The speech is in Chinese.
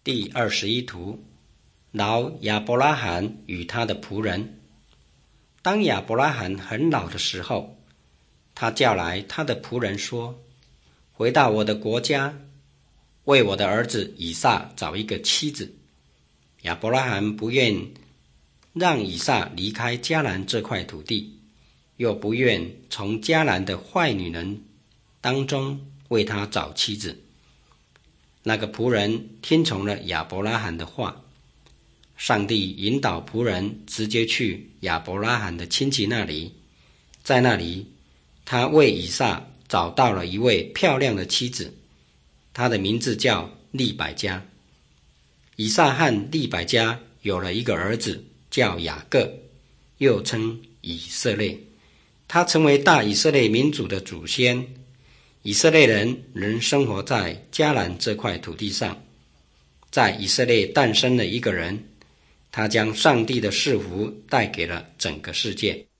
第21图，老亚伯拉罕与他的仆人。当亚伯拉罕很老的时候，他叫来他的仆人说：回到我的国家，为我的儿子以撒找一个妻子。亚伯拉罕不愿让以撒离开迦南这块土地，又不愿从迦南的坏女人当中为他找妻子。那个仆人听从了亚伯拉罕的话，上帝引导仆人直接去亚伯拉罕的亲戚那里，在那里他为以撒找到了一位漂亮的妻子，她的名字叫利百加。以撒和利百加有了一个儿子叫雅各，又称以色列，他成为大以色列民族的祖先。以色列人仍生活在迦南这块土地上，在以色列诞生了一个人，他将上帝的赐福带给了整个世界。